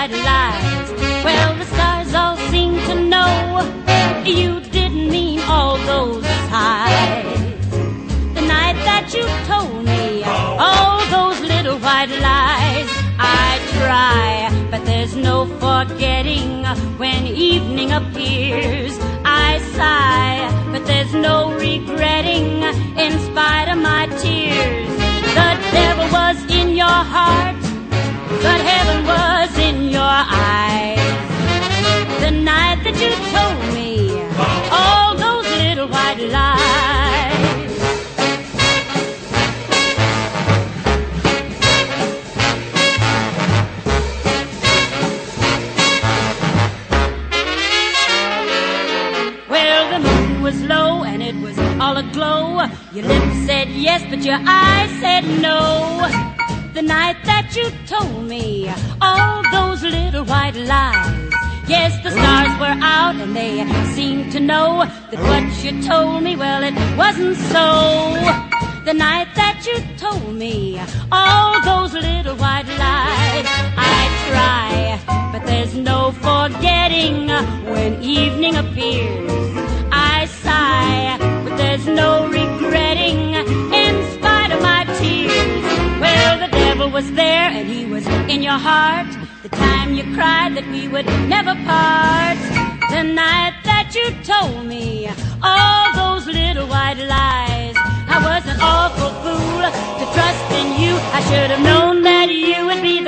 white lies. Well, the stars all seem to know you didn't mean all those sighs. The night that you told me all those little white lies. I try, but there's no forgetting when evening appears. I sigh, but there's no regretting in spite of my tears. The devil was in your heart, but heaven was in your eyes. The night that you told me all those little white lies. Well, the moon was low and it was all aglow. Your lips said yes, but your eyes said no. The night that you told me all those little white lies. Yes, the stars were out and they seemed to know that what you told me, well, it wasn't so. The night that you told me all those little white lies. I try, but there's no forgetting when evening appears. I sigh, but there's no regretting in spite of my tears. Well, the devil was there and he was in your heart the time you cried that we would never part. The night that you told me all those little white lies. I was an awful fool to trust in you. I should have known that you would be